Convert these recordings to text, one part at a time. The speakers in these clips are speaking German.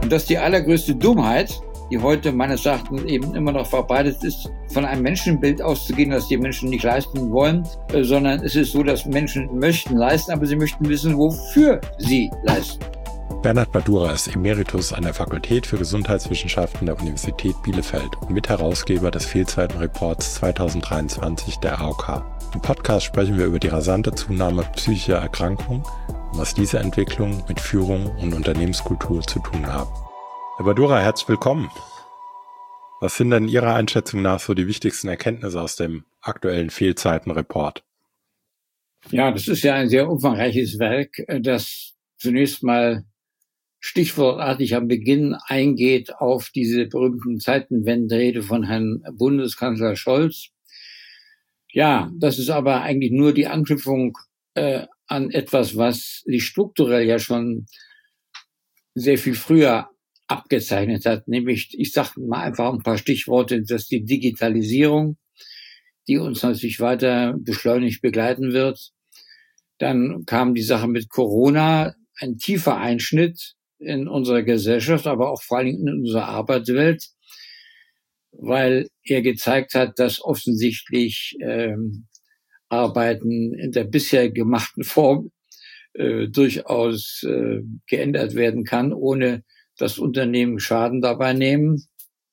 Und das ist die allergrößte Dummheit, die heute meines Erachtens eben immer noch verbreitet ist, von einem Menschenbild auszugehen, dass die Menschen nicht leisten wollen, sondern es ist so, dass Menschen möchten leisten, aber sie möchten wissen, wofür sie leisten. Bernhard Badura ist Emeritus an der Fakultät für Gesundheitswissenschaften der Universität Bielefeld und Mitherausgeber des Fehlzeitenreports 2023 der AOK. Im Podcast sprechen wir über die rasante Zunahme psychischer Erkrankungen und was diese Entwicklung mit Führung und Unternehmenskultur zu tun haben. Herr Badura, herzlich willkommen. Was sind denn Ihrer Einschätzung nach so die wichtigsten Erkenntnisse aus dem aktuellen Fehlzeitenreport? Ja, das ist ja ein sehr umfangreiches Werk, das zunächst mal stichwortartig am Beginn eingeht auf diese berühmten Zeitenwenderede von Herrn Bundeskanzler Scholz. Ja, das ist aber eigentlich nur die Anknüpfung an etwas, was sich strukturell ja schon sehr viel früher abgezeichnet hat, nämlich, ich sage mal einfach ein paar Stichworte, dass die Digitalisierung, die uns natürlich weiter beschleunigt begleiten wird. Dann kam die Sache mit Corona, ein tiefer Einschnitt in unserer Gesellschaft, aber auch vor allen Dingen in unserer Arbeitswelt, weil er gezeigt hat, dass offensichtlich Arbeiten in der bisher gemachten Form durchaus geändert werden kann, ohne dass Unternehmen Schaden dabei nehmen.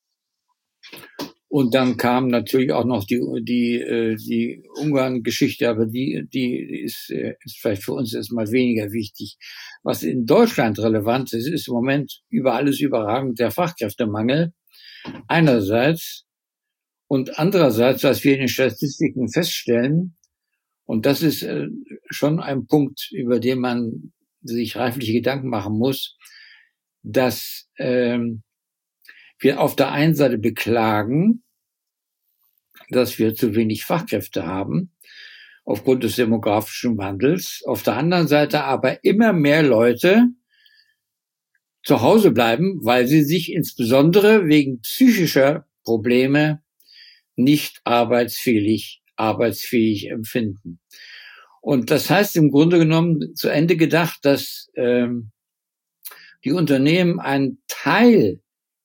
Und dann kam natürlich auch noch die Ungarn-Geschichte, aber die ist vielleicht für uns erstmal weniger wichtig. Was in Deutschland relevant ist, ist im Moment über alles überragend der Fachkräftemangel einerseits und andererseits, was wir in den Statistiken feststellen, und das ist schon ein Punkt, über den man sich reifliche Gedanken machen muss, dass wir auf der einen Seite beklagen, dass wir zu wenig Fachkräfte haben aufgrund des demografischen Wandels. Auf der anderen Seite aber immer mehr Leute zu Hause bleiben, weil sie sich insbesondere wegen psychischer Probleme nicht arbeitsfähig empfinden. Und das heißt im Grunde genommen zu Ende gedacht, dass die Unternehmen einen Teil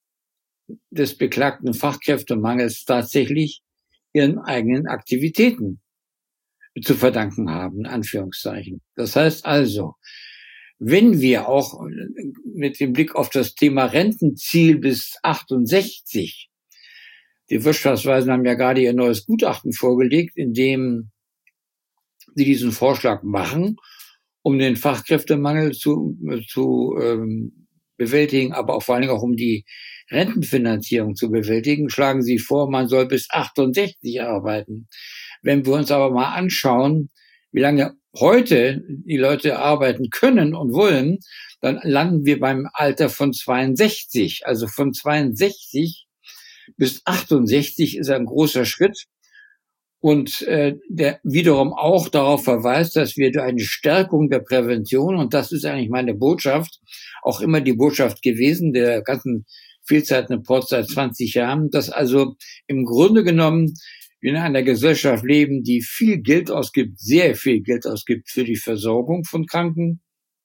des beklagten Fachkräftemangels tatsächlich ihren eigenen Aktivitäten zu verdanken haben, in Anführungszeichen. Das heißt also, wenn wir auch mit dem Blick auf das Thema Rentenziel bis 68, die Wirtschaftsweisen haben ja gerade ihr neues Gutachten vorgelegt, in dem sie diesen Vorschlag machen, um den Fachkräftemangel zu bewältigen, aber auch vor allen Dingen auch um die Rentenfinanzierung zu bewältigen, schlagen sie vor, man soll bis 68 arbeiten. Wenn wir uns aber mal anschauen, wie lange heute die Leute arbeiten können und wollen, dann landen wir beim Alter von 62. Also von 62 bis 68 ist ein großer Schritt. Und der wiederum auch darauf verweist, dass wir durch eine Stärkung der Prävention, und das ist eigentlich meine Botschaft, auch immer die Botschaft gewesen, der ganzen Fehlzeitenreport seit 20 Jahren, dass also im Grunde genommen wir in einer Gesellschaft leben, die viel Geld ausgibt, sehr viel Geld ausgibt für die Versorgung von Kranken,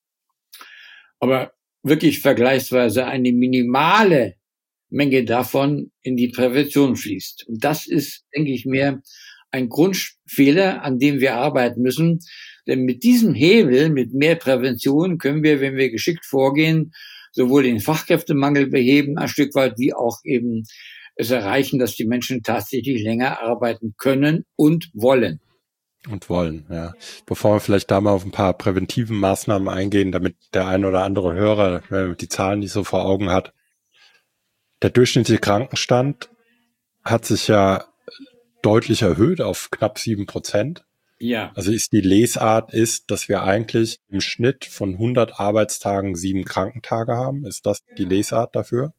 aber wirklich vergleichsweise eine minimale Menge davon in die Prävention fließt. Und das ist, denke ich mir, ein Grundfehler, an dem wir arbeiten müssen. Denn mit diesem Hebel, mit mehr Prävention, können wir, wenn wir geschickt vorgehen, sowohl den Fachkräftemangel beheben, ein Stück weit, wie auch eben es erreichen, dass die Menschen tatsächlich länger arbeiten können und wollen. Und wollen, ja. Bevor wir vielleicht da mal auf ein paar präventiven Maßnahmen eingehen, damit der ein oder andere Hörer, wenn man die Zahlen nicht so vor Augen hat. Der durchschnittliche Krankenstand hat sich ja deutlich erhöht auf knapp 7%. Ja. Also die Lesart ist, dass wir eigentlich im Schnitt von 100 Arbeitstagen 7 Krankentage haben. Ist das die Lesart dafür?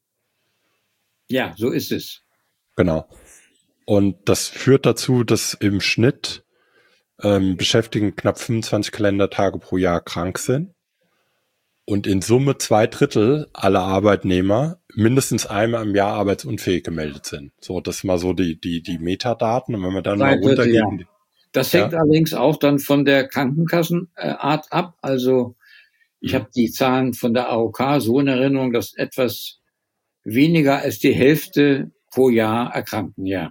Ja, so ist es. Genau. Und das führt dazu, dass im Schnitt Beschäftigten knapp 25 Kalendertage pro Jahr krank sind. Und in Summe 2/3 aller Arbeitnehmer mindestens einmal im Jahr arbeitsunfähig gemeldet sind. So, das ist mal so die Metadaten. Und wenn wir dann mal runtergehen. Das hängt allerdings auch dann von der Krankenkassenart ab. Also Ich habe die Zahlen von der AOK so in Erinnerung, dass etwas weniger als die Hälfte pro Jahr erkranken, ja.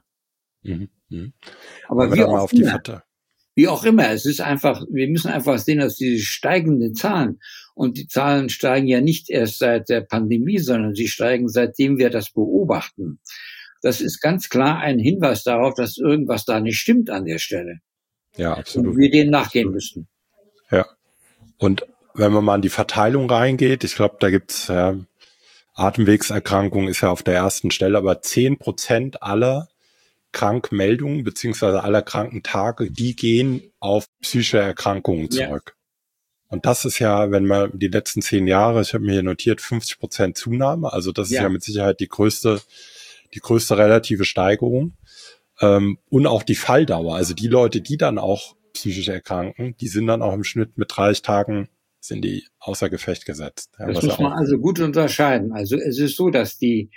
Aber wie auch immer, es ist einfach, wir müssen einfach sehen, dass diese steigenden Zahlen, und die Zahlen steigen ja nicht erst seit der Pandemie, sondern sie steigen, seitdem wir das beobachten. Das ist ganz klar ein Hinweis darauf, dass irgendwas da nicht stimmt an der Stelle. Ja, absolut. Und wir dem nachgehen müssen. Ja. Und wenn man mal in die Verteilung reingeht, ich glaube, da gibt's Atemwegserkrankungen ist ja auf der ersten Stelle, aber 10% aller Krankmeldungen beziehungsweise aller Krankentage, die gehen auf psychische Erkrankungen zurück. Ja. Und das ist ja, wenn man die letzten 10 Jahre, ich habe mir hier notiert, 50% Zunahme, also das ist ja mit Sicherheit die größte relative Steigerung. Und auch die Falldauer, also die Leute, die dann auch psychisch erkranken, die sind dann auch im Schnitt mit 30 Tagen sind die außer Gefecht gesetzt. Ja, das muss man also gut unterscheiden. Also es ist so, dass die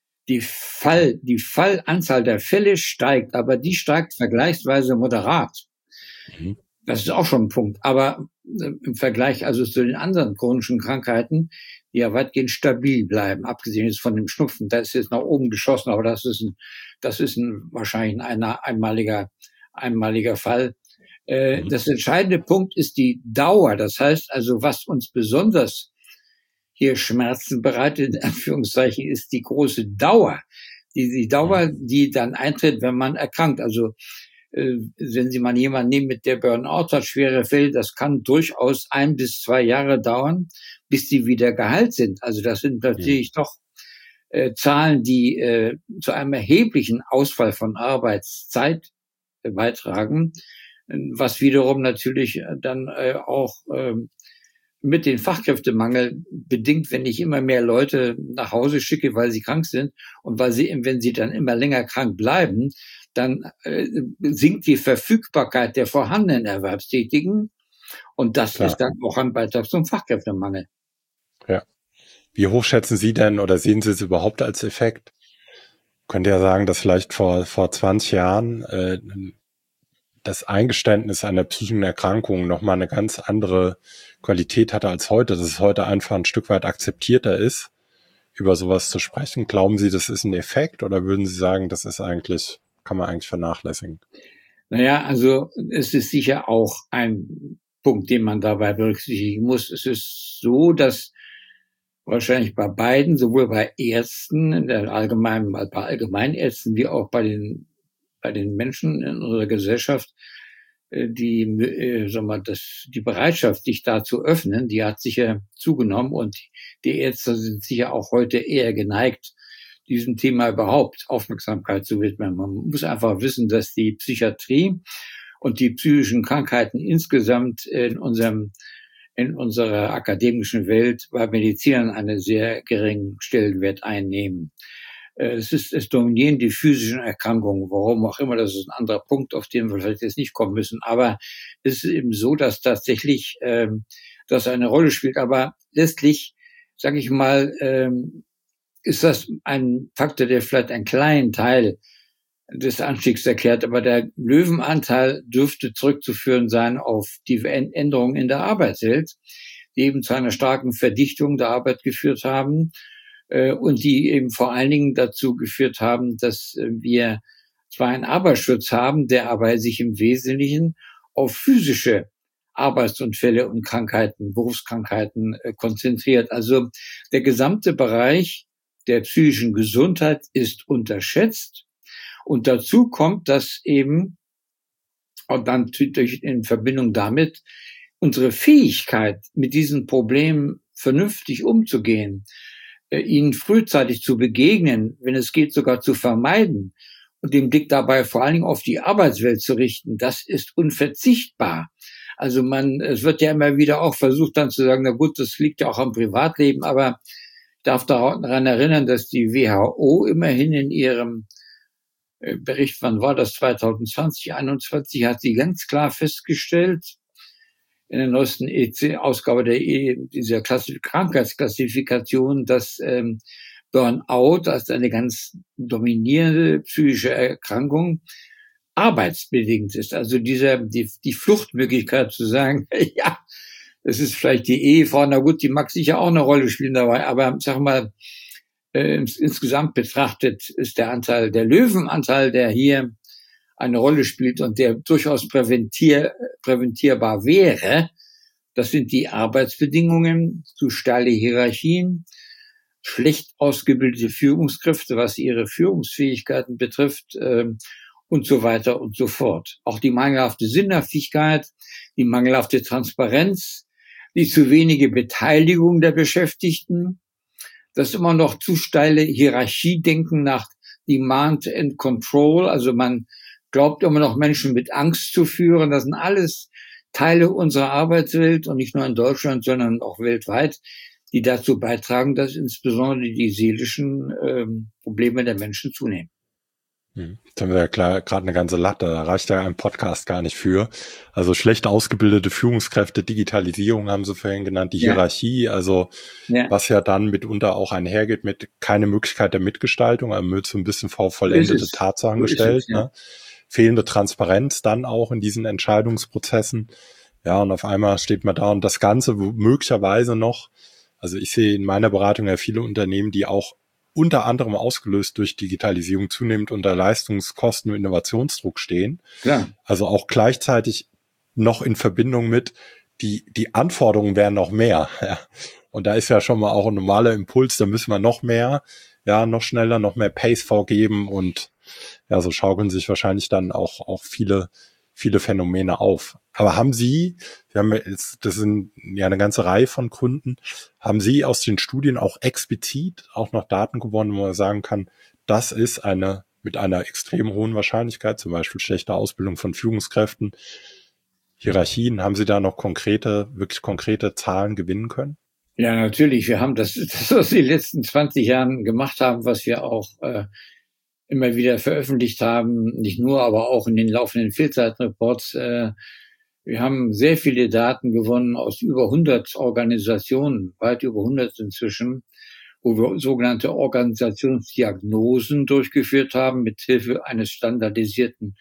Fallanzahl der Fälle steigt, aber die steigt vergleichsweise moderat. Das ist auch schon ein Punkt. Aber im Vergleich also zu den anderen chronischen Krankheiten, die ja weitgehend stabil bleiben, abgesehen jetzt von dem Schnupfen, da ist jetzt nach oben geschossen, aber das ist wahrscheinlich ein einmaliger Fall. Das entscheidende Punkt ist die Dauer. Das heißt also, was uns besonders hier Schmerzen bereitet, in Anführungszeichen, ist die große Dauer. Die Dauer, die dann eintritt, wenn man erkrankt. Also wenn Sie mal jemanden nehmen, mit der Burnout hat, schwere Fälle, das kann durchaus 1 bis 2 Jahre dauern, bis die wieder geheilt sind. Also das sind natürlich doch Zahlen, die zu einem erheblichen Ausfall von Arbeitszeit beitragen, was wiederum natürlich dann auch mit dem Fachkräftemangel bedingt, wenn ich immer mehr Leute nach Hause schicke, weil sie krank sind und wenn sie dann immer länger krank bleiben, dann sinkt die Verfügbarkeit der vorhandenen Erwerbstätigen und das ist dann auch ein Beitrag zum Fachkräftemangel. Ja. Wie hoch schätzen Sie denn oder sehen Sie es überhaupt als Effekt? Könnt ihr ja sagen, dass vielleicht vor 20 Jahren das Eingeständnis einer psychischen Erkrankung nochmal eine ganz andere Qualität hatte als heute, dass es heute einfach ein Stück weit akzeptierter ist, über sowas zu sprechen. Glauben Sie, das ist ein Effekt oder würden Sie sagen, das ist kann man eigentlich vernachlässigen? Naja, also es ist sicher auch ein Punkt, den man dabei berücksichtigen muss. Es ist so, dass wahrscheinlich bei beiden, sowohl bei Ärzten, bei Allgemeinärzten, wie auch bei den Menschen in unserer Gesellschaft, die Bereitschaft, sich da zu öffnen, die hat sicher zugenommen und die Ärzte sind sicher auch heute eher geneigt, diesem Thema überhaupt Aufmerksamkeit zu widmen. Man muss einfach wissen, dass die Psychiatrie und die psychischen Krankheiten insgesamt in unserer akademischen Welt bei Medizinern einen sehr geringen Stellenwert einnehmen. Es dominieren die physischen Erkrankungen, warum auch immer, das ist ein anderer Punkt, auf den wir vielleicht jetzt nicht kommen müssen. Aber es ist eben so, dass tatsächlich das eine Rolle spielt. Aber letztlich, sage ich mal, ist das ein Faktor, der vielleicht einen kleinen Teil des Anstiegs erklärt. Aber der Löwenanteil dürfte zurückzuführen sein auf die Änderungen in der Arbeitswelt, die eben zu einer starken Verdichtung der Arbeit geführt haben. Und die eben vor allen Dingen dazu geführt haben, dass wir zwar einen Arbeitsschutz haben, der aber sich im Wesentlichen auf physische Arbeitsunfälle und Krankheiten, Berufskrankheiten konzentriert. Also der gesamte Bereich der psychischen Gesundheit ist unterschätzt. Und dazu kommt, dass eben, und dann in Verbindung damit, unsere Fähigkeit, mit diesen Problemen vernünftig umzugehen, ihnen frühzeitig zu begegnen, wenn es geht, sogar zu vermeiden und den Blick dabei vor allen Dingen auf die Arbeitswelt zu richten, das ist unverzichtbar. Also es wird ja immer wieder auch versucht dann zu sagen, na gut, das liegt ja auch am Privatleben, aber ich darf daran erinnern, dass die WHO immerhin in ihrem Bericht, wann war das, 2020, 2021, hat sie ganz klar festgestellt, in der neuesten Ausgabe dieser Krankheitsklassifikation, dass Burnout als eine ganz dominierende psychische Erkrankung arbeitsbedingt ist. Also die Fluchtmöglichkeit zu sagen, ja, Es ist vielleicht die Ehefrau, na gut, die mag sicher auch eine Rolle spielen dabei, aber sag mal, insgesamt betrachtet ist der Löwenanteil, der hier eine Rolle spielt und der durchaus präventierbar wäre, das sind die Arbeitsbedingungen, zu steile Hierarchien, schlecht ausgebildete Führungskräfte, was ihre Führungsfähigkeiten betrifft, und so weiter und so fort. Auch die mangelhafte Sinnhaftigkeit, die mangelhafte Transparenz, die zu wenige Beteiligung der Beschäftigten, das immer noch zu steile Hierarchiedenken nach Demand and Control, also man glaubt immer noch Menschen mit Angst zu führen. Das sind alles Teile unserer Arbeitswelt und nicht nur in Deutschland, sondern auch weltweit, die dazu beitragen, dass insbesondere die seelischen Probleme der Menschen zunehmen. Jetzt haben wir ja klar gerade eine ganze Latte, da reicht ja ein Podcast gar nicht für. Also schlecht ausgebildete Führungskräfte, Digitalisierung haben Sie vorhin genannt, die Hierarchie, also was ja dann mitunter auch einhergeht mit keine Möglichkeit der Mitgestaltung, also wird so ein bisschen vor vollendete Tatsachen gestellt, ne? Fehlende Transparenz dann auch in diesen Entscheidungsprozessen. Ja, und auf einmal steht man da und das Ganze möglicherweise noch, also ich sehe in meiner Beratung ja viele Unternehmen, die auch unter anderem ausgelöst durch Digitalisierung zunehmend unter Leistungskosten und Innovationsdruck stehen. Klar. Also auch gleichzeitig noch in Verbindung mit, die Anforderungen werden noch mehr. Ja. Und da ist ja schon mal auch ein normaler Impuls, da müssen wir noch mehr, ja, noch schneller, noch mehr Pace vorgeben und ja, so schaukeln sich wahrscheinlich dann auch viele Phänomene auf. Aber haben Sie haben jetzt, das sind ja eine ganze Reihe von Kunden, haben Sie aus den Studien auch explizit auch noch Daten gewonnen, wo man sagen kann, das ist mit einer extrem hohen Wahrscheinlichkeit, zum Beispiel schlechte Ausbildung von Führungskräften, Hierarchien, haben Sie da noch wirklich konkrete Zahlen gewinnen können? Ja, natürlich. Wir haben das, was wir in den letzten 20 Jahren gemacht haben, was wir auch immer wieder veröffentlicht haben, nicht nur, aber auch in den laufenden Fehlzeitreports. Wir haben sehr viele Daten gewonnen aus über 100 Organisationen, weit über 100 inzwischen, wo wir sogenannte Organisationsdiagnosen durchgeführt haben, mit Hilfe einer standardisierten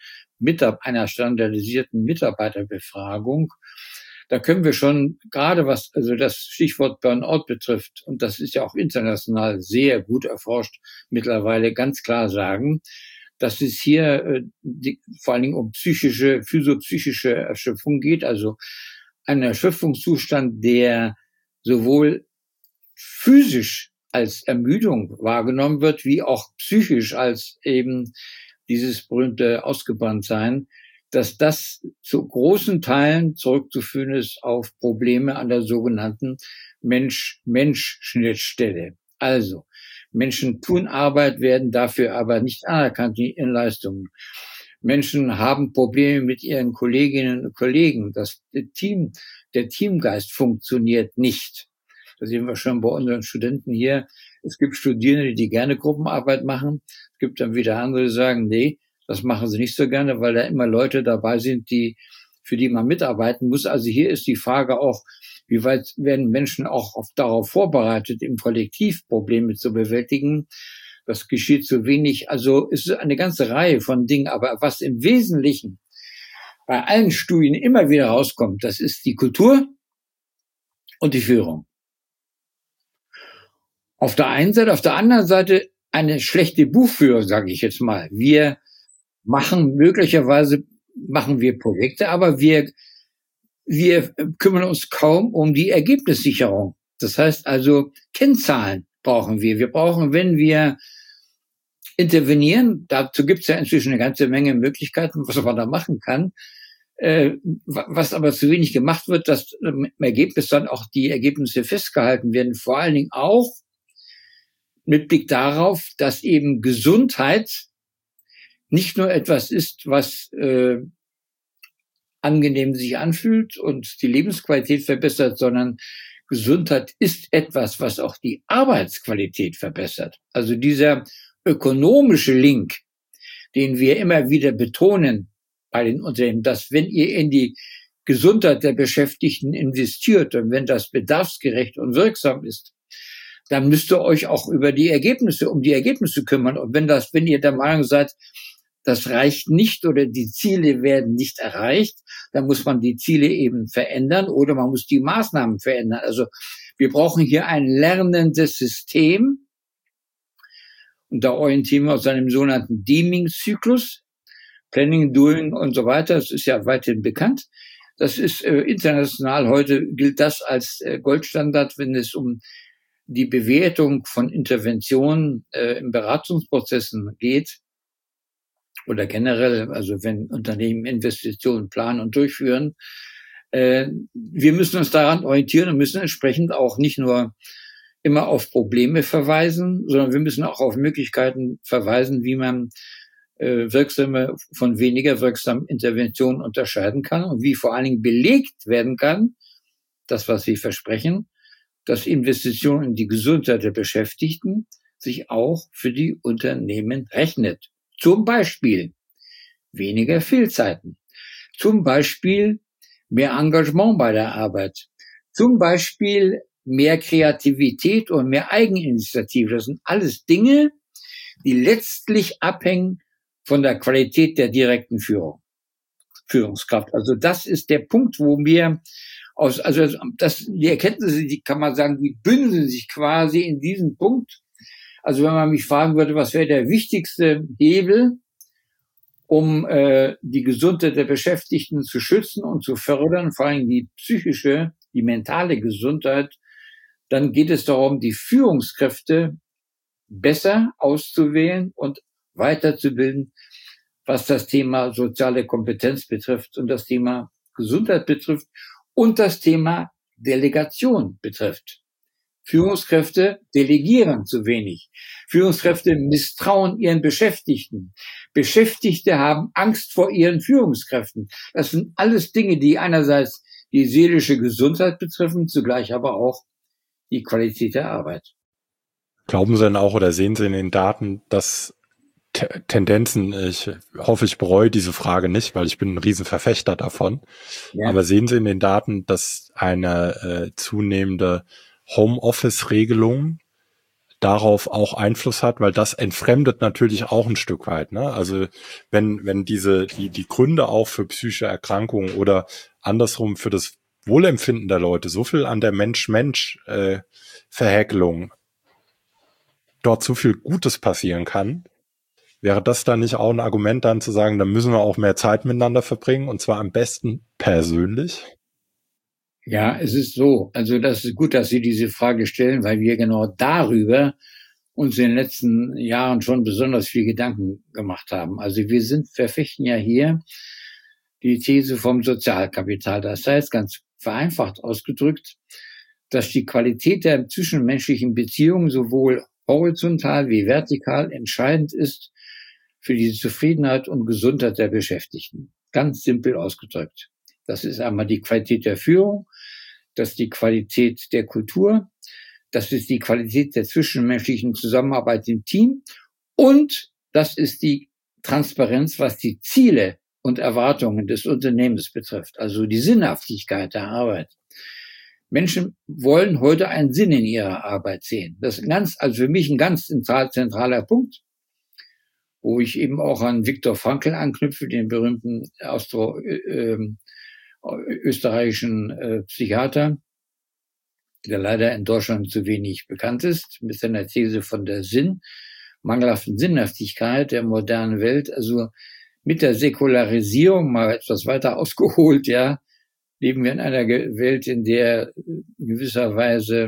Mitarbeiterbefragung. Da können wir schon, gerade was also das Stichwort Burnout betrifft, und das ist ja auch international sehr gut erforscht, mittlerweile ganz klar sagen, dass es hier vor allen Dingen um physopsychische Erschöpfung geht, also ein Erschöpfungszustand, der sowohl physisch als Ermüdung wahrgenommen wird, wie auch psychisch als eben dieses berühmte Ausgebranntsein, dass das zu großen Teilen zurückzuführen ist auf Probleme an der sogenannten Mensch-Mensch-Schnittstelle. Also, Menschen tun Arbeit, werden dafür aber nicht anerkannt in ihren Leistungen. Menschen haben Probleme mit ihren Kolleginnen und Kollegen. Der Teamgeist funktioniert nicht. Das sehen wir schon bei unseren Studenten hier. Es gibt Studierende, die gerne Gruppenarbeit machen. Es gibt dann wieder andere, die sagen, nee, das machen sie nicht so gerne, weil da immer Leute dabei sind, für die man mitarbeiten muss. Also hier ist die Frage auch, wie weit werden Menschen auch darauf vorbereitet, im Kollektiv Probleme zu bewältigen. Das geschieht zu wenig. Also es ist eine ganze Reihe von Dingen. Aber was im Wesentlichen bei allen Studien immer wieder rauskommt, das ist die Kultur und die Führung. Auf der einen Seite, auf der anderen Seite eine schlechte Buchführung, sage ich jetzt mal. Möglicherweise machen wir Projekte, aber wir kümmern uns kaum um die Ergebnissicherung. Das heißt also, Kennzahlen brauchen wir. Wir brauchen, wenn wir intervenieren, dazu gibt es ja inzwischen eine ganze Menge Möglichkeiten, was man da machen kann, was aber zu wenig gemacht wird, dass im Ergebnis dann auch die Ergebnisse festgehalten werden, vor allen Dingen auch mit Blick darauf, dass eben Gesundheit nicht nur etwas ist, was angenehm sich anfühlt und die Lebensqualität verbessert, sondern Gesundheit ist etwas, was auch die Arbeitsqualität verbessert. Also dieser ökonomische Link, den wir immer wieder betonen bei den Unternehmen, dass wenn ihr in die Gesundheit der Beschäftigten investiert und wenn das bedarfsgerecht und wirksam ist, dann müsst ihr euch auch um die Ergebnisse kümmern. Und wenn ihr der Meinung seid, das reicht nicht oder die Ziele werden nicht erreicht, dann muss man die Ziele eben verändern oder man muss die Maßnahmen verändern. Also wir brauchen hier ein lernendes System und da orientieren wir uns an dem sogenannten Deming-Zyklus, Planning, Doing und so weiter. Das ist ja weithin bekannt. Das ist international heute gilt das als Goldstandard, wenn es um die Bewertung von Interventionen in Beratungsprozessen geht oder generell, also wenn Unternehmen Investitionen planen und durchführen. Wir müssen uns daran orientieren und müssen entsprechend auch nicht nur immer auf Probleme verweisen, sondern wir müssen auch auf Möglichkeiten verweisen, wie man wirksame von weniger wirksamen Interventionen unterscheiden kann und wie vor allen Dingen belegt werden kann, das, was Sie versprechen, dass Investitionen in die Gesundheit der Beschäftigten sich auch für die Unternehmen rechnet. Zum Beispiel weniger Fehlzeiten, zum Beispiel mehr Engagement bei der Arbeit, zum Beispiel mehr Kreativität und mehr Eigeninitiative. Das sind alles Dinge, die letztlich abhängen von der Qualität der direkten Führungskraft. Also das ist der Punkt, wo wir die Erkenntnisse, die kann man sagen, die bündeln sich quasi in diesem Punkt. Also wenn man mich fragen würde, was wäre der wichtigste Hebel, um die Gesundheit der Beschäftigten zu schützen und zu fördern, vor allem die psychische, die mentale Gesundheit, dann geht es darum, die Führungskräfte besser auszuwählen und weiterzubilden, was das Thema soziale Kompetenz betrifft und das Thema Gesundheit betrifft und das Thema Delegation betrifft. Führungskräfte delegieren zu wenig. Führungskräfte misstrauen ihren Beschäftigten. Beschäftigte haben Angst vor ihren Führungskräften. Das sind alles Dinge, die einerseits die seelische Gesundheit betreffen, zugleich aber auch die Qualität der Arbeit. Glauben Sie denn auch oder sehen Sie in den Daten, dass Tendenzen, ich hoffe, ich bereue diese Frage nicht, weil ich bin ein Riesenverfechter davon, ja. Aber sehen Sie in den Daten, dass eine zunehmende Homeoffice-Regelung darauf auch Einfluss hat, weil das entfremdet natürlich auch ein Stück weit, ne? Also wenn die Gründe auch für psychische Erkrankungen oder andersrum für das Wohlempfinden der Leute so viel an der Mensch-Mensch-Verhäkelung dort so viel Gutes passieren kann, wäre das dann nicht auch ein Argument dann zu sagen, dann müssen wir auch mehr Zeit miteinander verbringen und zwar am besten persönlich? Ja, es ist so. Also das ist gut, dass Sie diese Frage stellen, weil wir genau darüber uns in den letzten Jahren schon besonders viel Gedanken gemacht haben. Also wir verfechten ja hier die These vom Sozialkapital. Das heißt, ganz vereinfacht ausgedrückt, dass die Qualität der zwischenmenschlichen Beziehungen sowohl horizontal wie vertikal entscheidend ist für die Zufriedenheit und Gesundheit der Beschäftigten. Ganz simpel ausgedrückt. Das ist einmal die Qualität der Führung, das ist die Qualität der Kultur, das ist die Qualität der zwischenmenschlichen Zusammenarbeit im Team und das ist die Transparenz, was die Ziele und Erwartungen des Unternehmens betrifft, also die Sinnhaftigkeit der Arbeit. Menschen wollen heute einen Sinn in ihrer Arbeit sehen. Das ist also für mich ein ganz zentraler Punkt, wo ich eben auch an Viktor Frankl anknüpfe, den berühmten österreichischen Psychiater, der leider in Deutschland zu wenig bekannt ist, mit seiner These von der mangelhaften Sinnhaftigkeit der modernen Welt. Also mit der Säkularisierung, mal etwas weiter ausgeholt, ja, leben wir in einer Welt, in der in gewisser Weise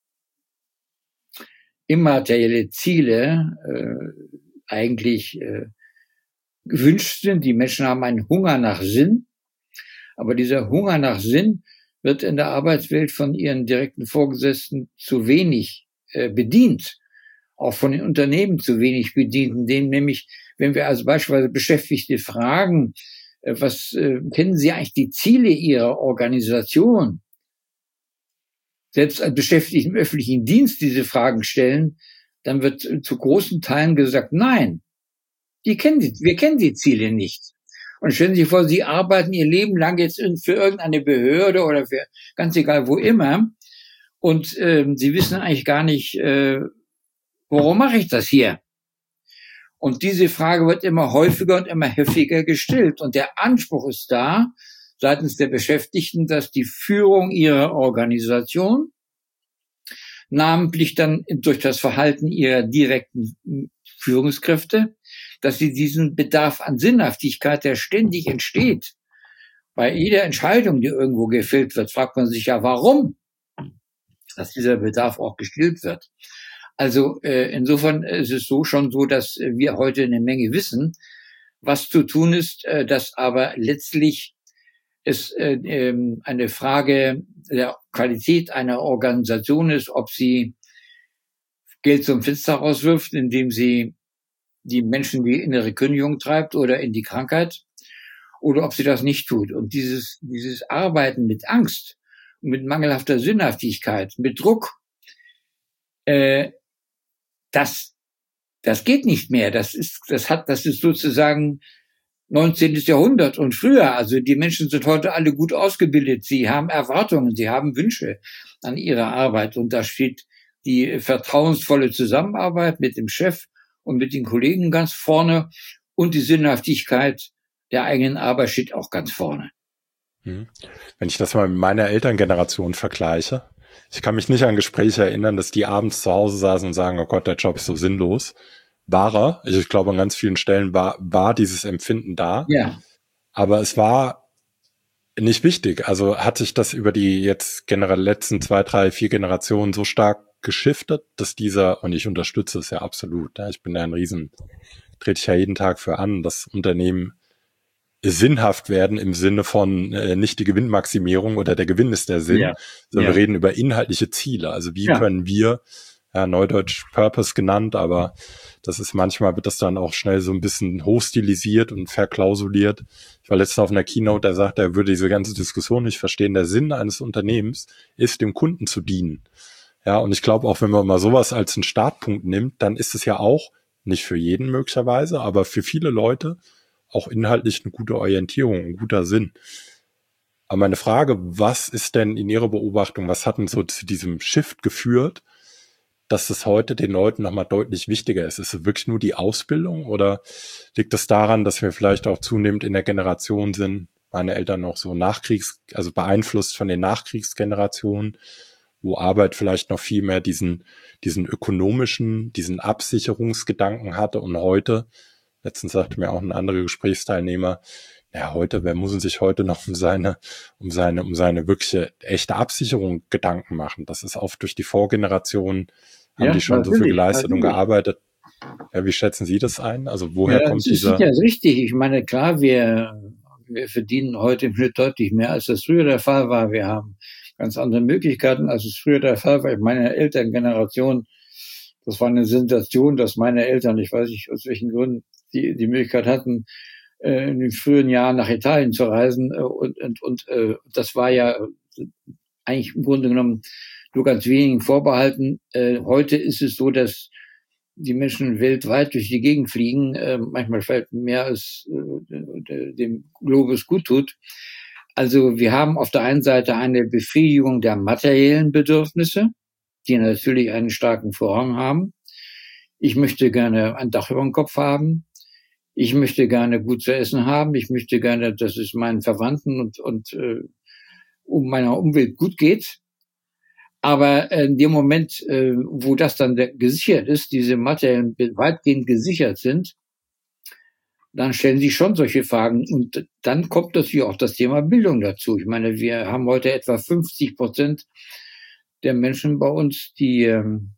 immaterielle Ziele eigentlich gewünscht sind. Die Menschen haben einen Hunger nach Sinn, aber dieser Hunger nach Sinn wird in der Arbeitswelt von ihren direkten Vorgesetzten zu wenig bedient, auch von den Unternehmen zu wenig bedient, indem nämlich, wenn wir also beispielsweise Beschäftigte fragen, kennen Sie eigentlich die Ziele Ihrer Organisation? Selbst als Beschäftigte im öffentlichen Dienst diese Fragen stellen, dann wird zu großen Teilen gesagt, nein, wir kennen die Ziele nicht. Und stellen Sie sich vor, Sie arbeiten Ihr Leben lang jetzt für irgendeine Behörde oder für ganz egal wo immer und Sie wissen eigentlich gar nicht, warum mache ich das hier? Und diese Frage wird immer häufiger und immer heftiger gestellt. Und der Anspruch ist da, seitens der Beschäftigten, dass die Führung ihrer Organisation, namentlich dann durch das Verhalten ihrer direkten Führungskräfte, dass sie diesen Bedarf an Sinnhaftigkeit, der ständig entsteht, bei jeder Entscheidung, die irgendwo gefällt wird, fragt man sich ja, warum, dass dieser Bedarf auch gestillt wird. Also insofern ist es schon so, dass wir heute eine Menge wissen, was zu tun ist, dass aber letztlich es eine Frage der Qualität einer Organisation ist, ob sie Geld zum Fenster rauswirft, indem sie die Menschen die innere Kündigung treibt oder in die Krankheit, oder ob sie das nicht tut. Und dieses Arbeiten mit Angst, mit mangelhafter Sinnhaftigkeit, mit Druck, das geht nicht mehr. Das ist sozusagen 19. Jahrhundert und früher. Also die Menschen sind heute alle gut ausgebildet. Sie haben Erwartungen, sie haben Wünsche an ihre Arbeit. Und da steht die vertrauensvolle Zusammenarbeit mit dem Chef und mit den Kollegen ganz vorne. Und die Sinnhaftigkeit der eigenen Arbeit steht auch ganz vorne. Wenn ich das mal mit meiner Elterngeneration vergleiche, ich kann mich nicht an Gespräche erinnern, dass die abends zu Hause saßen und sagen, oh Gott, der Job ist so sinnlos. Ich glaube, an ganz vielen Stellen war dieses Empfinden da. Ja. Aber es war nicht wichtig. Also hat sich das über die jetzt generell letzten 2, 3, 4 Generationen so stark geschiftet, dass und ich unterstütze es ja absolut. Ich bin da trete ich ja jeden Tag für an, dass Unternehmen sinnhaft werden im Sinne von nicht die Gewinnmaximierung oder der Gewinn ist der Sinn, sondern wir reden über inhaltliche Ziele. Also wie können wir, neudeutsch Purpose genannt, aber das ist manchmal, wird das dann auch schnell so ein bisschen hochstilisiert und verklausuliert. Ich war letztens auf einer Keynote, der sagt, er würde diese ganze Diskussion nicht verstehen. Der Sinn eines Unternehmens ist, dem Kunden zu dienen. Ja, und ich glaube auch, wenn man mal sowas als einen Startpunkt nimmt, dann ist es ja auch nicht für jeden möglicherweise, aber für viele Leute auch inhaltlich eine gute Orientierung, ein guter Sinn. Aber meine Frage, was ist denn in Ihrer Beobachtung, was hat denn so zu diesem Shift geführt, dass es heute den Leuten nochmal deutlich wichtiger ist? Ist es wirklich nur die Ausbildung oder liegt es daran, dass wir vielleicht auch zunehmend in der Generation sind, meine Eltern noch so also beeinflusst von den Nachkriegsgenerationen, wo Arbeit vielleicht noch viel mehr diesen ökonomischen, diesen Absicherungsgedanken hatte und heute, letztens sagte mir auch ein anderer Gesprächsteilnehmer, wer muss sich heute noch um seine wirkliche echte Absicherung Gedanken machen? Das ist oft durch die Vorgenerationen, haben die schon so viel geleistet und gearbeitet. Ja, wie schätzen Sie das ein? Also woher kommt dieser... Das ist ja richtig. Ich meine, klar, wir verdienen heute im Schnitt deutlich mehr, als das früher der Fall war. Wir haben ganz andere Möglichkeiten, als es früher der Fall war. Meine Elterngeneration, das war eine Sensation, dass meine Eltern, ich weiß nicht aus welchen Gründen, die Möglichkeit hatten, in den frühen Jahren nach Italien zu reisen und das war ja eigentlich im Grunde genommen nur ganz wenigen vorbehalten. Heute ist es so, dass die Menschen weltweit durch die Gegend fliegen, manchmal vielleicht mehr als dem Globus gut tut. Also wir haben auf der einen Seite eine Befriedigung der materiellen Bedürfnisse, die natürlich einen starken Vorrang haben. Ich möchte gerne ein Dach über dem Kopf haben. Ich möchte gerne gut zu essen haben. Ich möchte gerne, dass es meinen Verwandten und um meiner Umwelt gut geht. Aber in dem Moment, wo das dann gesichert ist, diese Materialien weitgehend gesichert sind, dann stellen sich schon solche Fragen. Und dann kommt natürlich auch das Thema Bildung dazu. Ich meine, wir haben heute etwa 50% der Menschen bei uns, die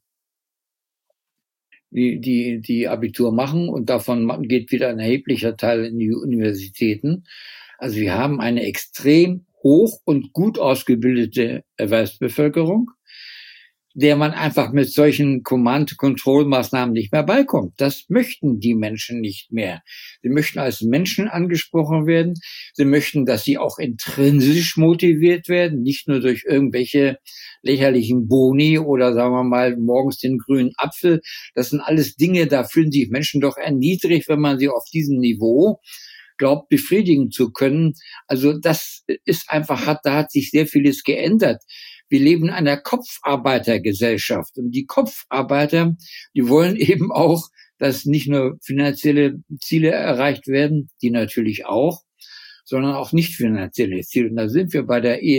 Abitur machen und davon geht wieder ein erheblicher Teil in die Universitäten. Also wir haben eine extrem hoch und gut ausgebildete Erwerbsbevölkerung, der man einfach mit solchen Command-Control-Maßnahmen nicht mehr beikommt. Das möchten die Menschen nicht mehr. Sie möchten als Menschen angesprochen werden. Sie möchten, dass sie auch intrinsisch motiviert werden, nicht nur durch irgendwelche lächerlichen Boni oder sagen wir mal morgens den grünen Apfel. Das sind alles Dinge, da fühlen sich Menschen doch erniedrigt, wenn man sie auf diesem Niveau glaubt, befriedigen zu können. Also das ist einfach, da hat sich sehr vieles geändert. Wir leben in einer Kopfarbeitergesellschaft und die Kopfarbeiter, die wollen eben auch dass nicht nur finanzielle Ziele erreicht werden, die natürlich auch, sondern auch nicht finanzielle Ziele. Und da sind wir bei der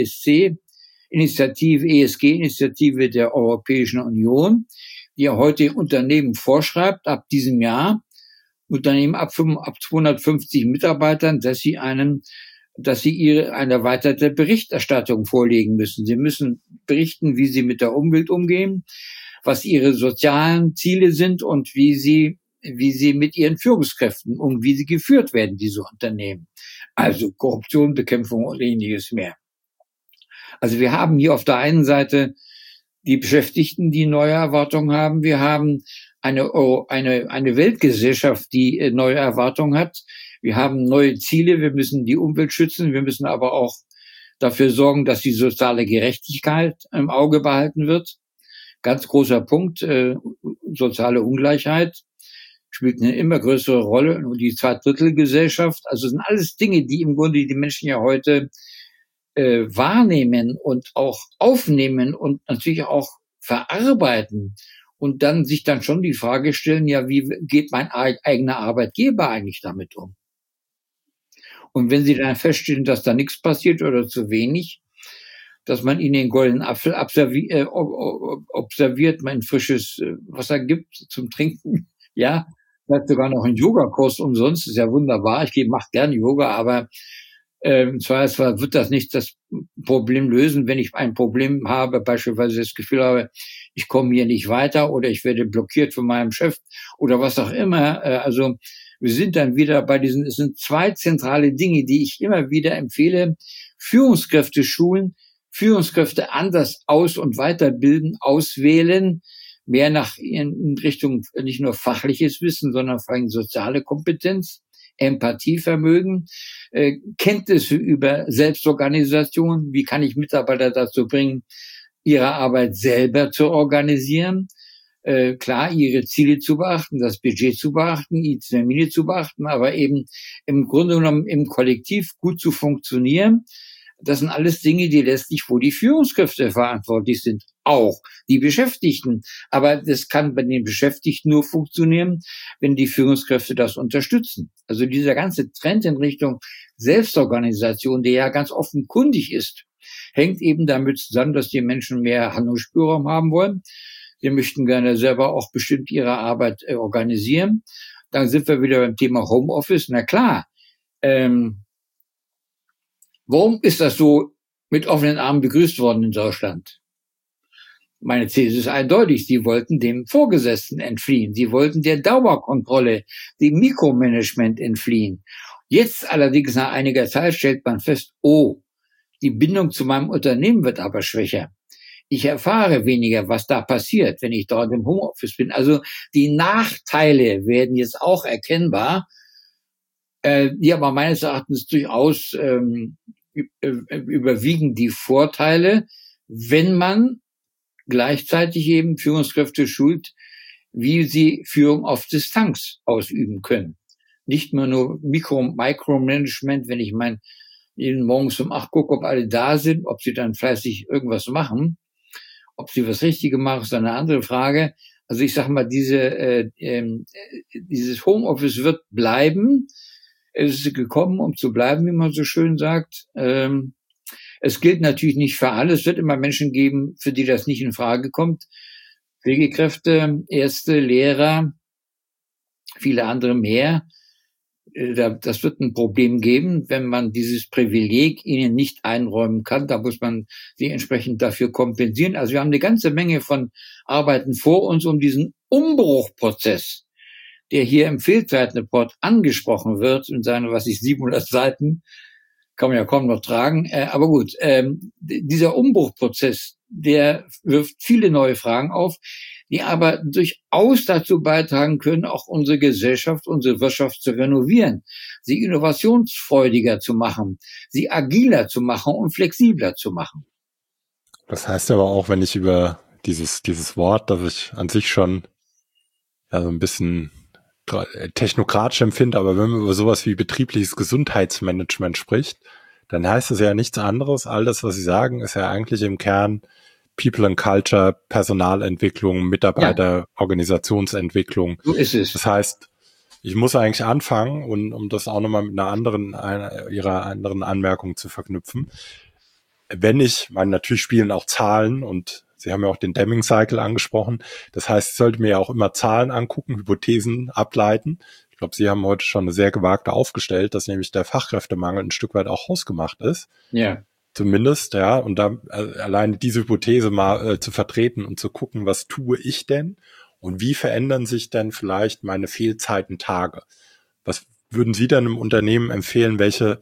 ESG-Initiative der Europäischen Union, die ja heute Unternehmen vorschreibt, ab diesem Jahr, Unternehmen ab 250 Mitarbeitern, dass sie eine erweiterte Berichterstattung vorlegen müssen. Sie müssen berichten, wie sie mit der Umwelt umgehen, was ihre sozialen Ziele sind und wie sie mit ihren Führungskräften wie sie geführt werden, diese Unternehmen. Also Korruption, Bekämpfung und ähnliches mehr. Also wir haben hier auf der einen Seite die Beschäftigten, die neue Erwartungen haben. Wir haben eine Weltgesellschaft, die neue Erwartungen hat. Wir haben neue Ziele. Wir müssen die Umwelt schützen. Wir müssen aber auch dafür sorgen, dass die soziale Gerechtigkeit im Auge behalten wird. Ganz großer Punkt, soziale Ungleichheit spielt eine immer größere Rolle. Und die Zweidrittelgesellschaft, also sind alles Dinge, die im Grunde die Menschen ja heute wahrnehmen und auch aufnehmen und natürlich auch verarbeiten und dann sich dann schon die Frage stellen, ja, wie geht mein eigener Arbeitgeber eigentlich damit um? Und wenn sie dann feststellen, dass da nichts passiert oder zu wenig, dass man ihnen den goldenen Apfel observiert, man frisches Wasser gibt zum Trinken, ja, vielleicht sogar noch einen Yogakurs umsonst, ist ja wunderbar, mache gerne Yoga, aber im Zweifelsfall wird das nicht das Problem lösen, wenn ich ein Problem habe, beispielsweise das Gefühl habe, ich komme hier nicht weiter oder ich werde blockiert von meinem Chef oder was auch immer. Also wir sind dann wieder bei es sind zwei zentrale Dinge, die ich immer wieder empfehle. Führungskräfte schulen, Führungskräfte anders aus- und weiterbilden, auswählen, mehr in Richtung nicht nur fachliches Wissen, sondern vor allem soziale Kompetenz, Empathievermögen, Kenntnisse über Selbstorganisation. Wie kann ich Mitarbeiter dazu bringen, ihre Arbeit selber zu organisieren? Klar, ihre Ziele zu beachten, das Budget zu beachten, die Termine zu beachten, aber eben im Grunde genommen im Kollektiv gut zu funktionieren. Das sind alles Dinge, die letztlich, wo die Führungskräfte verantwortlich sind, auch die Beschäftigten. Aber das kann bei den Beschäftigten nur funktionieren, wenn die Führungskräfte das unterstützen. Also dieser ganze Trend in Richtung Selbstorganisation, der ja ganz offenkundig ist, hängt eben damit zusammen, dass die Menschen mehr Handlungsspielraum haben wollen. Sie möchten gerne selber auch bestimmt ihre Arbeit organisieren. Dann sind wir wieder beim Thema Homeoffice. Na klar, warum ist das so mit offenen Armen begrüßt worden in Deutschland? Meine These ist eindeutig. Sie wollten dem Vorgesetzten entfliehen. Sie wollten der Dauerkontrolle, dem Mikromanagement entfliehen. Jetzt allerdings nach einiger Zeit stellt man fest, die Bindung zu meinem Unternehmen wird aber schwächer. Ich erfahre weniger, was da passiert, wenn ich dort im Homeoffice bin. Also die Nachteile werden jetzt auch erkennbar, die aber meines Erachtens durchaus überwiegen die Vorteile, wenn man gleichzeitig eben Führungskräfte schult, wie sie Führung auf Distanz ausüben können. Nicht mehr nur Micromanagement, wenn ich jeden morgens um 8 gucke, ob alle da sind, ob sie dann fleißig irgendwas machen, ob sie was Richtiges machen, ist eine andere Frage. Also ich sage mal, dieses Homeoffice wird bleiben. Es ist gekommen, um zu bleiben, wie man so schön sagt. Es gilt natürlich nicht für alle. Es wird immer Menschen geben, für die das nicht in Frage kommt. Pflegekräfte, Ärzte, Lehrer, viele andere mehr. Das wird ein Problem geben, wenn man dieses Privileg ihnen nicht einräumen kann. Da muss man sie entsprechend dafür kompensieren. Also wir haben eine ganze Menge von Arbeiten vor uns, um diesen Umbruchprozess, der hier im Fehlzeitenreport angesprochen wird, in seinen, 700 Seiten, kann man ja kaum noch tragen. Aber gut, dieser Umbruchprozess, der wirft viele neue Fragen auf, die aber durchaus dazu beitragen können, auch unsere Gesellschaft, unsere Wirtschaft zu renovieren, sie innovationsfreudiger zu machen, sie agiler zu machen und flexibler zu machen. Das heißt aber auch, wenn ich über dieses Wort, das ich an sich schon so ein bisschen technokratisch empfinde, aber wenn man über sowas wie betriebliches Gesundheitsmanagement spricht, dann heißt es ja nichts anderes. All das, was Sie sagen, ist ja eigentlich im Kern People and Culture, Personalentwicklung, Mitarbeiterorganisationsentwicklung. So ist es. Das heißt, ich muss eigentlich anfangen, und um das auch nochmal mit Ihrer anderen Anmerkung zu verknüpfen. Natürlich spielen auch Zahlen, und Sie haben ja auch den Deming-Cycle angesprochen. Das heißt, ich sollte mir ja auch immer Zahlen angucken, Hypothesen ableiten. Ich glaube, Sie haben heute schon eine sehr gewagte aufgestellt, dass nämlich der Fachkräftemangel ein Stück weit auch hausgemacht ist. Ja. Zumindest, ja. Und da alleine diese Hypothese mal zu vertreten und zu gucken, was tue ich denn? Und wie verändern sich denn vielleicht meine Fehlzeitentage? Was würden Sie dann im Unternehmen empfehlen, welche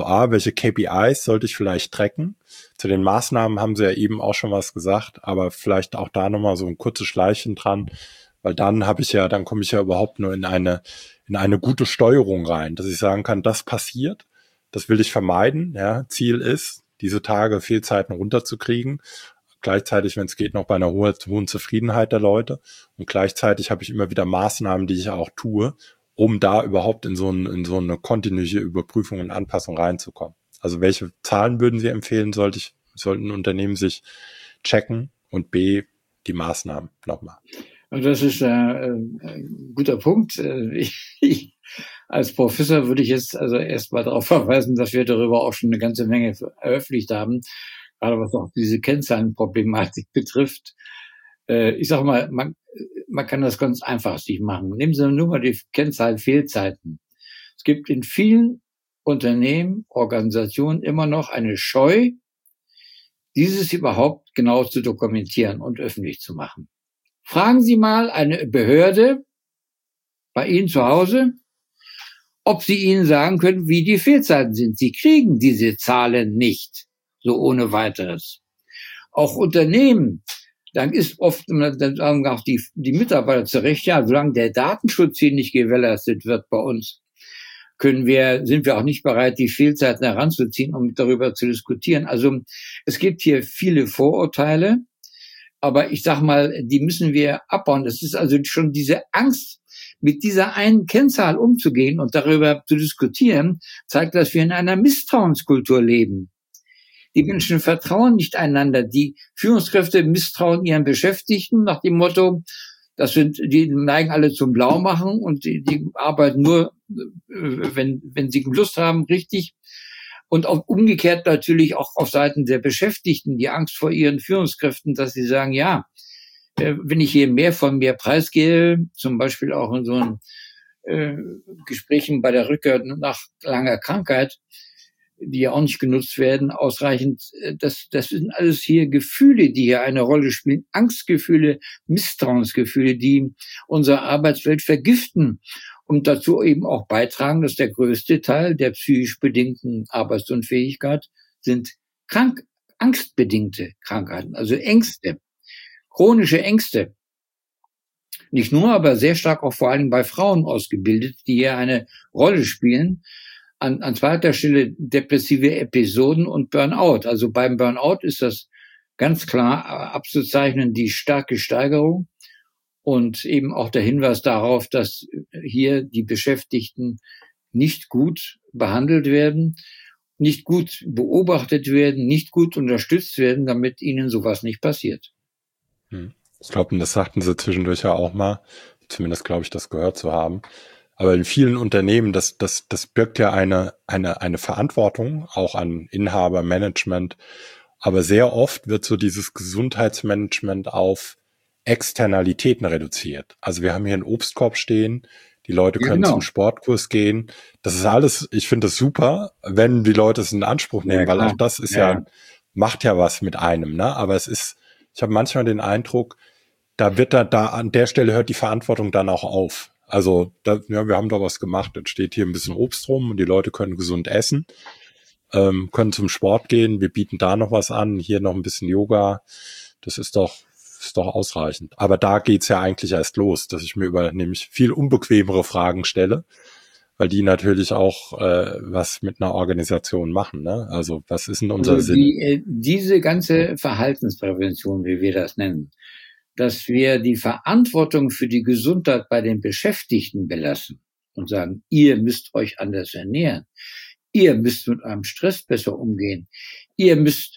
KPIs sollte ich vielleicht tracken? Zu den Maßnahmen haben Sie ja eben auch schon was gesagt, aber vielleicht auch da nochmal so ein kurzes Schleichen dran, weil dann komme ich ja überhaupt nur in eine gute Steuerung rein, dass ich sagen kann, das passiert, das will ich vermeiden. Ja, Ziel ist, diese Tage Fehlzeiten runterzukriegen. Gleichzeitig, wenn es geht, noch bei einer hohen Zufriedenheit der Leute. Und gleichzeitig habe ich immer wieder Maßnahmen, die ich auch tue, um da überhaupt in so eine kontinuierliche Überprüfung und Anpassung reinzukommen. Also welche Zahlen würden Sie empfehlen, sollten Unternehmen sich checken, und B, die Maßnahmen nochmal? Also das ist ein guter Punkt. Ich als Professor würde ich jetzt also erst mal darauf verweisen, dass wir darüber auch schon eine ganze Menge veröffentlicht haben, gerade was auch diese Kennzahlenproblematik betrifft. Ich sage mal, man kann das ganz einfach sich machen. Nehmen Sie nur mal die Kennzahl Fehlzeiten. Es gibt in vielen Unternehmen, Organisationen immer noch eine Scheu, dieses überhaupt genau zu dokumentieren und öffentlich zu machen. Fragen Sie mal eine Behörde bei Ihnen zu Hause, ob sie Ihnen sagen können, wie die Fehlzeiten sind. Sie kriegen diese Zahlen nicht, so ohne weiteres. Auch Unternehmen, dann ist oft, dann sagen auch die Mitarbeiter zurecht, ja, solange der Datenschutz hier nicht gewährleistet wird bei uns, sind wir auch nicht bereit, die Fehlzeiten heranzuziehen, um darüber zu diskutieren. Also es gibt hier viele Vorurteile, aber ich sag mal, die müssen wir abbauen. Das ist also schon diese Angst, mit dieser einen Kennzahl umzugehen und darüber zu diskutieren, zeigt, dass wir in einer Misstrauenskultur leben. Die Menschen vertrauen nicht einander. Die Führungskräfte misstrauen ihren Beschäftigten nach dem Motto, die neigen alle zum Blaumachen und die arbeiten nur, wenn sie Lust haben, richtig. Und auch umgekehrt natürlich auch auf Seiten der Beschäftigten die Angst vor ihren Führungskräften, dass sie sagen, ja, wenn ich hier mehr von mir preisgehe, zum Beispiel auch in so einen Gesprächen bei der Rückkehr nach langer Krankheit, die ja auch nicht genutzt werden, ausreichend, das sind alles hier Gefühle, die hier eine Rolle spielen, Angstgefühle, Misstrauensgefühle, die unsere Arbeitswelt vergiften und dazu eben auch beitragen, dass der größte Teil der psychisch bedingten Arbeitsunfähigkeit sind angstbedingte Krankheiten, also Ängste. Chronische Ängste. Nicht nur, aber sehr stark auch vor allem bei Frauen ausgebildet, die hier eine Rolle spielen. An zweiter Stelle depressive Episoden und Burnout. Also beim Burnout ist das ganz klar abzuzeichnen, die starke Steigerung und eben auch der Hinweis darauf, dass hier die Beschäftigten nicht gut behandelt werden, nicht gut beobachtet werden, nicht gut unterstützt werden, damit ihnen sowas nicht passiert. Ich glaube, und das sagten Sie zwischendurch ja auch mal, zumindest glaube ich, das gehört zu haben. Aber in vielen Unternehmen, das birgt ja eine Verantwortung, auch an Inhaber, Management. Aber sehr oft wird so dieses Gesundheitsmanagement auf Externalitäten reduziert. Also wir haben hier einen Obstkorb stehen, die Leute können zum Sportkurs gehen. Das ist alles, ich finde das super, wenn die Leute es in Anspruch nehmen, weil auch das ist macht ja was mit einem, ne? Aber ich habe manchmal den Eindruck, da wird da an der Stelle hört die Verantwortung dann auch auf. Also wir haben da was gemacht, dann steht hier ein bisschen Obst rum und die Leute können gesund essen, können zum Sport gehen, wir bieten da noch was an, hier noch ein bisschen Yoga, das ist doch ausreichend. Aber da geht's ja eigentlich erst los, dass ich mir nämlich viel unbequemere Fragen stelle, weil die natürlich auch was mit einer Organisation machen, ne? Also was ist denn unser Sinn? Diese ganze Verhaltensprävention, wie wir das nennen, dass wir die Verantwortung für die Gesundheit bei den Beschäftigten belassen und sagen, ihr müsst euch anders ernähren, Ihr müsst mit eurem Stress besser umgehen. Ihr müsst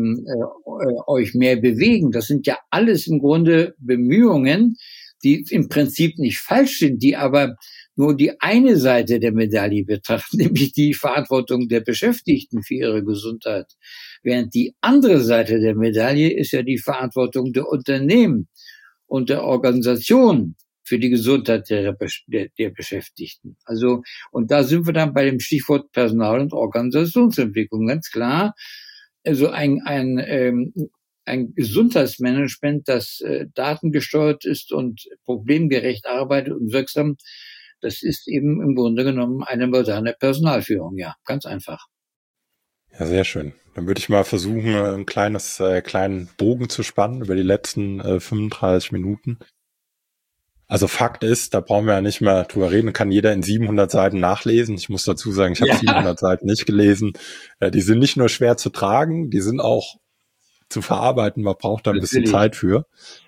euch mehr bewegen. Das sind ja alles im Grunde Bemühungen, die im Prinzip nicht falsch sind, die aber nur die eine Seite der Medaille betrachten, nämlich die Verantwortung der Beschäftigten für ihre Gesundheit. Während die andere Seite der Medaille ist ja die Verantwortung der Unternehmen und der Organisationen für die Gesundheit der Beschäftigten. Also, und da sind wir dann bei dem Stichwort Personal- und Organisationsentwicklung, ganz klar. Also ein Gesundheitsmanagement, das datengesteuert ist und problemgerecht arbeitet und wirksam, das ist eben im Grunde genommen eine moderne Personalführung, ja, ganz einfach. Ja, sehr schön. Dann würde ich mal versuchen, einen kleinen Bogen zu spannen über die letzten 35 Minuten. Also Fakt ist, da brauchen wir ja nicht mehr drüber reden, kann jeder in 700 Seiten nachlesen. Ich muss dazu sagen, ich habe 700 Seiten nicht gelesen. Die sind nicht nur schwer zu tragen, die sind auch zu verarbeiten. Man braucht da ein bisschen Zeit für.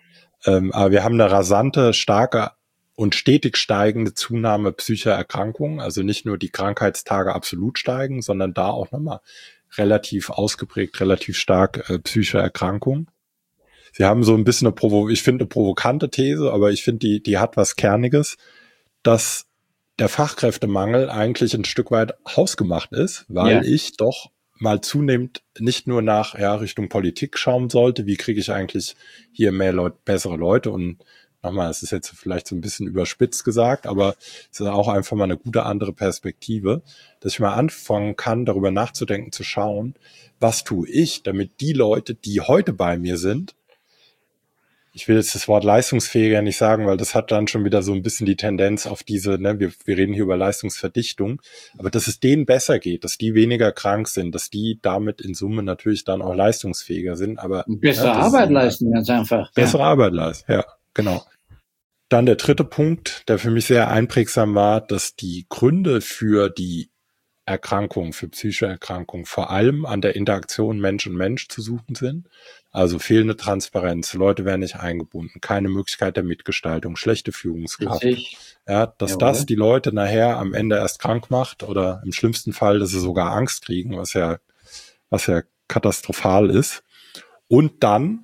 Aber wir haben eine rasante, starke und stetig steigende Zunahme psychischer Erkrankungen. Also nicht nur die Krankheitstage absolut steigen, sondern da auch nochmal relativ ausgeprägt, relativ stark psychische Erkrankungen. Sie haben so ein bisschen eine provokante These, aber ich finde, die hat was Kerniges, dass der Fachkräftemangel eigentlich ein Stück weit hausgemacht ist, weil ich doch mal zunehmend nicht nur nach Richtung Politik schauen sollte, wie kriege ich eigentlich hier mehr bessere Leute, und nochmal, es ist jetzt vielleicht so ein bisschen überspitzt gesagt, aber es ist auch einfach mal eine gute andere Perspektive, dass ich mal anfangen kann, darüber nachzudenken, zu schauen, was tue ich, damit die Leute, die heute bei mir sind, ich will jetzt das Wort leistungsfähiger nicht sagen, weil das hat dann schon wieder so ein bisschen die Tendenz auf diese, wir reden hier über Leistungsverdichtung, aber dass es denen besser geht, dass die weniger krank sind, dass die damit in Summe natürlich dann auch leistungsfähiger sind, aber bessere Arbeit leisten, ganz einfach. Bessere Arbeit leisten, ja, genau. Dann der dritte Punkt, der für mich sehr einprägsam war, dass die Gründe für die Erkrankungen, für psychische Erkrankungen vor allem an der Interaktion Mensch und Mensch zu suchen sind. Also fehlende Transparenz, Leute werden nicht eingebunden, keine Möglichkeit der Mitgestaltung, schlechte Führungskraft. Ja, dass das die Leute nachher am Ende erst krank macht oder im schlimmsten Fall, dass sie sogar Angst kriegen, was ja katastrophal ist. Und dann,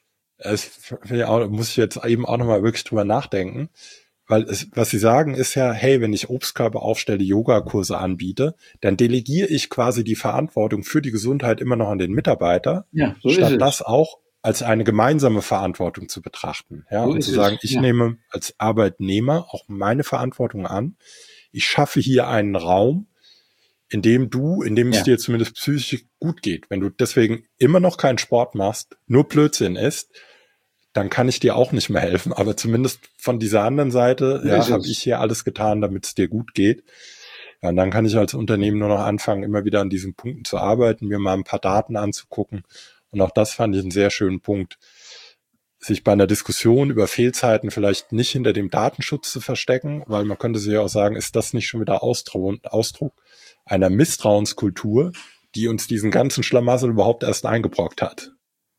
muss ich jetzt eben auch nochmal wirklich drüber nachdenken, weil was sie sagen ist ja, hey, wenn ich Obstkörbe aufstelle, Yogakurse anbiete, dann delegiere ich quasi die Verantwortung für die Gesundheit immer noch an den Mitarbeiter, statt das auch als eine gemeinsame Verantwortung zu betrachten. Ja, und zu sagen, ich nehme als Arbeitnehmer auch meine Verantwortung an. Ich schaffe hier einen Raum, in dem es dir zumindest psychisch gut geht. Wenn du deswegen immer noch keinen Sport machst, nur Blödsinn isst, dann kann ich dir auch nicht mehr helfen. Aber zumindest von dieser anderen Seite, habe ich hier alles getan, damit es dir gut geht. Ja, und dann kann ich als Unternehmen nur noch anfangen, immer wieder an diesen Punkten zu arbeiten, mir mal ein paar Daten anzugucken. Und auch das fand ich einen sehr schönen Punkt, sich bei einer Diskussion über Fehlzeiten vielleicht nicht hinter dem Datenschutz zu verstecken, weil man könnte sich ja auch sagen, ist das nicht schon wieder Ausdruck einer Misstrauenskultur, die uns diesen ganzen Schlamassel überhaupt erst eingebrockt hat?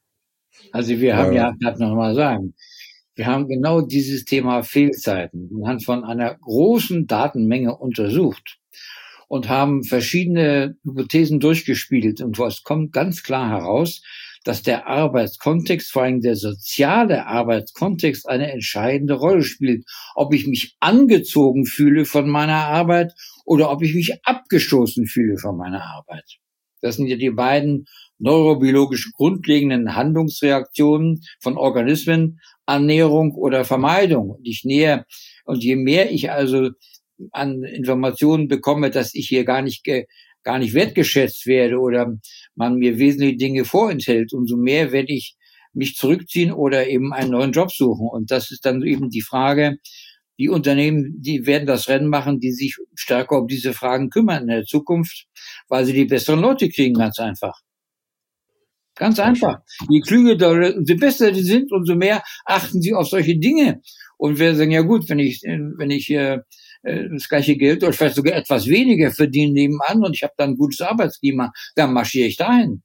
Also wir haben darf noch mal sagen, wir haben genau dieses Thema Fehlzeiten anhand von einer großen Datenmenge untersucht und haben verschiedene Hypothesen durchgespielt. Und es kommt ganz klar heraus, dass der Arbeitskontext, vor allem der soziale Arbeitskontext, eine entscheidende Rolle spielt. Ob ich mich angezogen fühle von meiner Arbeit oder ob ich mich abgestoßen fühle von meiner Arbeit. Das sind ja die beiden neurobiologisch grundlegenden Handlungsreaktionen von Organismen, Annäherung oder Vermeidung. Und je mehr ich also an Informationen bekomme, dass ich hier gar nicht wertgeschätzt werde oder man mir wesentliche Dinge vorenthält, umso mehr werde ich mich zurückziehen oder eben einen neuen Job suchen. Und das ist dann eben die Frage, die Unternehmen, die werden das Rennen machen, die sich stärker um diese Fragen kümmern in der Zukunft, weil sie die besseren Leute kriegen, ganz einfach. Ganz einfach. Je klüger und je besser die sind, umso mehr achten sie auf solche Dinge. Und wir sagen, ja gut, wenn ich das gleiche Geld oder vielleicht sogar etwas weniger verdiene nebenan und ich habe dann ein gutes Arbeitsklima, dann marschiere ich dahin.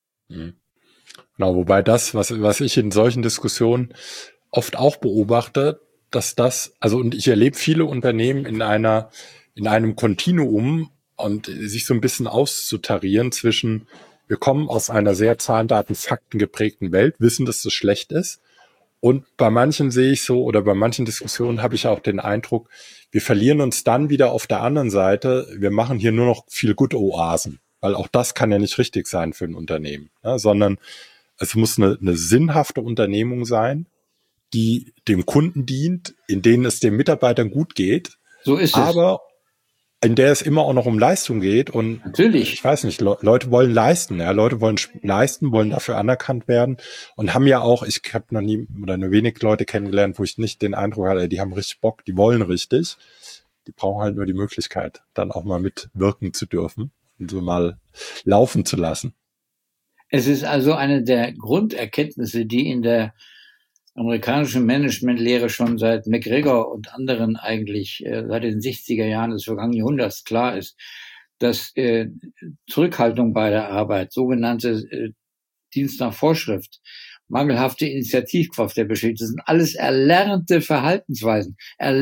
Genau, wobei das, was ich in solchen Diskussionen oft auch beobachte, dass und ich erlebe viele Unternehmen in einem Kontinuum und sich so ein bisschen auszutarieren zwischen, wir kommen aus einer sehr Zahlen, Fakten geprägten Welt, wissen, dass das schlecht ist. Und bei manchen sehe ich so, oder bei manchen Diskussionen habe ich auch den Eindruck, wir verlieren uns dann wieder auf der anderen Seite, wir machen hier nur noch viel Good-Oasen, weil auch das kann ja nicht richtig sein für ein Unternehmen, ne? Sondern es muss eine sinnhafte Unternehmung sein, die dem Kunden dient, in denen es den Mitarbeitern gut geht. So ist es. Aber in der es immer auch noch um Leistung geht. Und natürlich, ich weiß nicht, Leute wollen leisten. Ja, Leute wollen leisten, wollen dafür anerkannt werden und haben ja auch, ich habe noch nie oder nur wenig Leute kennengelernt, wo ich nicht den Eindruck hatte, die haben richtig Bock, die wollen richtig. Die brauchen halt nur die Möglichkeit, dann auch mal mitwirken zu dürfen und so mal laufen zu lassen. Es ist also eine der Grunderkenntnisse, die in der amerikanischen Managementlehre schon seit McGregor und anderen eigentlich seit den 60er Jahren des vergangenen Jahrhunderts klar ist, dass Zurückhaltung bei der Arbeit, sogenannte Dienst nach Vorschrift, mangelhafte Initiativkraft der Beschäftigten, das sind alles erlernte Verhaltensweisen,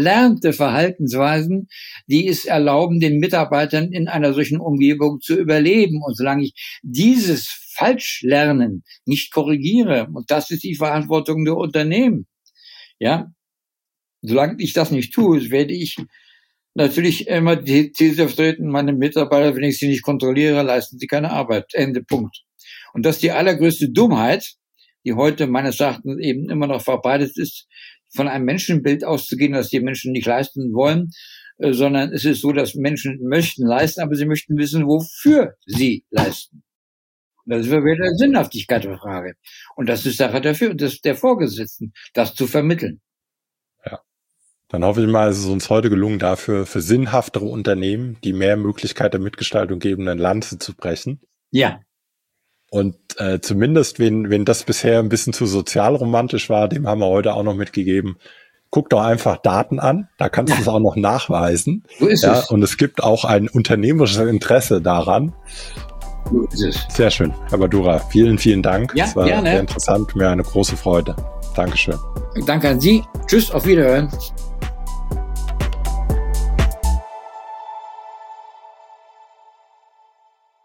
die es erlauben, den Mitarbeitern in einer solchen Umgebung zu überleben. Und solange ich dieses Falschlernen nicht korrigiere, und das ist die Verantwortung der Unternehmen, ja, solange ich das nicht tue, werde ich natürlich immer die These vertreten, meine Mitarbeiter, wenn ich sie nicht kontrolliere, leisten sie keine Arbeit. Ende, Punkt. Und das ist die allergrößte Dummheit, die heute meines Erachtens eben immer noch verbreitet ist, von einem Menschenbild auszugehen, dass die Menschen nicht leisten wollen, sondern es ist so, dass Menschen möchten leisten, aber sie möchten wissen, wofür sie leisten. Und das ist wieder der Sinnhaftigkeit der Frage. Und das ist Sache der Vorgesetzten, das zu vermitteln. Ja. Dann hoffe ich mal, es ist uns heute gelungen, dafür für sinnhaftere Unternehmen, die mehr Möglichkeit der Mitgestaltung geben, eine Lanze zu brechen. Ja. Und zumindest, wenn das bisher ein bisschen zu sozialromantisch war, dem haben wir heute auch noch mitgegeben, guck doch einfach Daten an, da kannst du es auch noch nachweisen. So ist es. Und es gibt auch ein unternehmerisches Interesse daran. So ist es. Sehr schön, Herr Badura, vielen, vielen Dank. Ja, das war gerne. sehr interessant, mir eine große Freude. Dankeschön. Danke an Sie. Tschüss, auf Wiederhören.